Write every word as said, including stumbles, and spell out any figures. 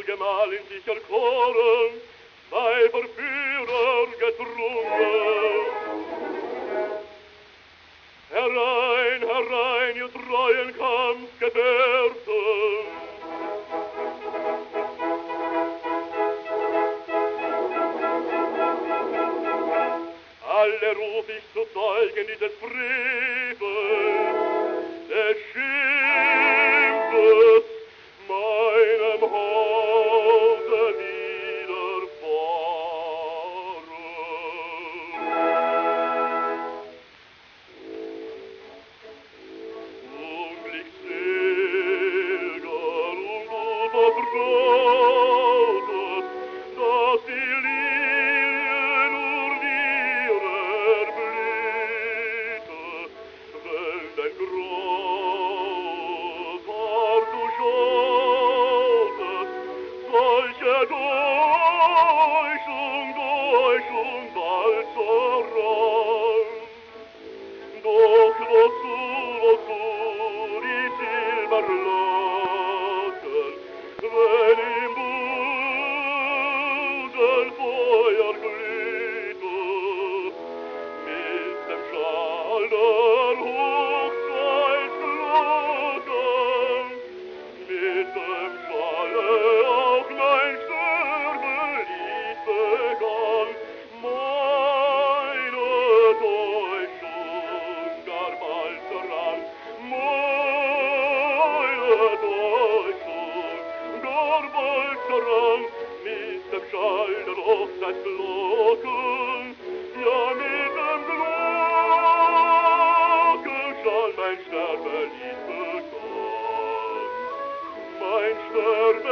zur Gemahlin sich erkoren, sei Verführer gezwungen. Herein, herein, ihr treuen Kampfgefährten, alle ruf ich zu Zeugen dieses Frevels, des Schimpfes meinem Hause widerfahren. Unglückseliger und unvertrautes, dass die Lilie nur dir erblühte, wenn dein Groß Haar du schautest, solche Täuschung, Täuschung bald zerrann. Doch wozu, wozu die Silberlocken, wenn im Busen Feuer glühte, mit dem Schall der Hochzeitsglocken, mit dem Schalle auch mein Sterbelied begann, meine Täuschung gar bald zerrann, meine Täuschung gar bald zerrann, mit dem Schall der Hochzeitsglocken, ja mit dem Glockenschall mein Sterbelied begann. Mein Sterbe